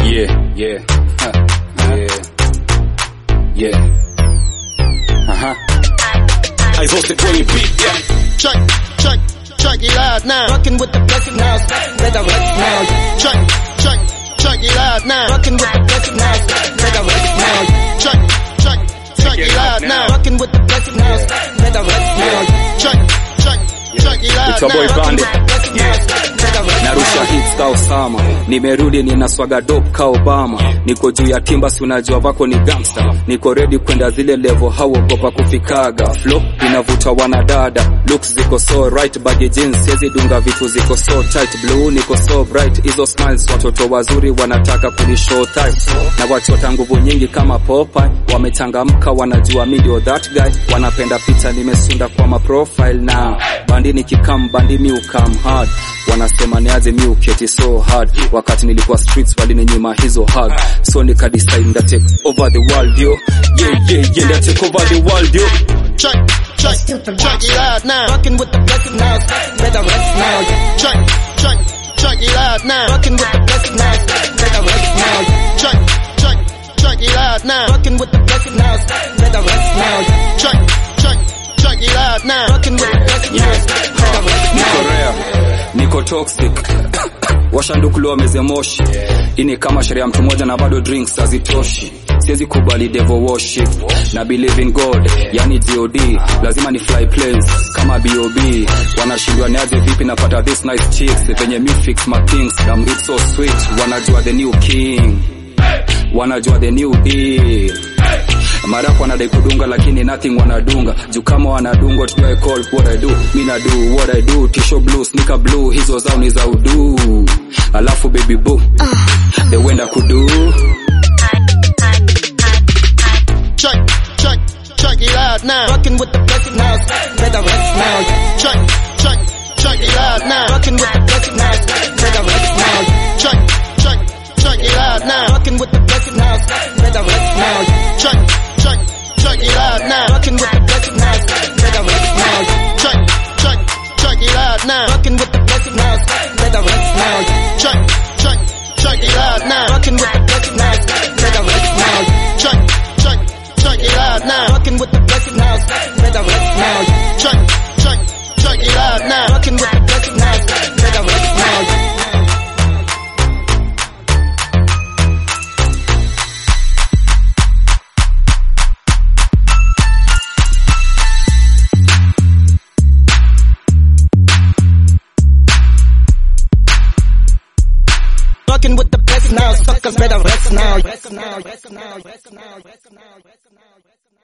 I hosted when you beat, Check it out now. Rockin' with the blessing now, better rest now. Check it out now. Rockin' with the blessing now, better rest now. Check it out now. Rockin' with the blessing now, better rest now. Check it out it's your boy now. Bandit. Narusha hits ka Osama, nimerudi nina swaga dope ka Obama. Niko juu ya timba, si unajua vako ni gangster. Niko ready kwenda zile level hawogopa kufikaga. Flow inavuta wanadada, looks ziko so right, baggy jeans siezi dunga vitu ziko so tight. Blue niko so bright, hizo smiles watoto wazuri wanataka kuni show time. Na wachota nguvu nyingi kama Popeye, wamechangamka wanajua mi ndio that guy. Wanapenda picha nimesunda kwa ma profile na bandi nikikam bandi mi ukam hard. Wanasema niaze mi uketi so hard, wakati nilikuwa streets walininyima hizo hug. So nika decide nda take over the world yo. Nda take over the world yo. Check it out now. Rockin' with the blessing now, better rest now. Check it out now. Rockin' with the blessing now, better rest now. Check it out now. Rockin' with the blessing now, better rest now. Check it out now. Rockin' with the blessing now, better rest Niko now. rare, niko toxic. Washa ndukulo wameze moshi. Ini kama sheria mtu moja na bado drinks hazitoshi. Siezi kubali devil worship na believe in God, yani God. Lazima ni fly planes kama B.O.B. Wanashindwa niaje vipi napata this nice chicks. Venye me fix my things, damn it's so sweet. Wanajua the new king, wanajua the new deal. Marapo wanadai kudunga lakini nothing wanadunga. Juu kama wanadunga what do I call what I do? Mina do what I do. Tisho blue, sneaker blue, hizo zao ni za udu. Alafu baby boo, they wenda kudu. Check it out now. Rockin' with the blessing now, better rest now. Check it out now. Rockin' with the blessing now, better rest now. Check it out now. Rockin' with the blessing now, better rest now. Check it out now. Rockin' with the blessing now, better rest now. Check it out now. Rockin' with the blessing now, better rest now. Check it out now. Rockin' with the blessing now, better rest now. Check it out now. Rockin' with the blessing now, better rest now. Check it out now. Rockin' with the blessing now, better rest now. Rockin' with the blessing now, suckers better rest now.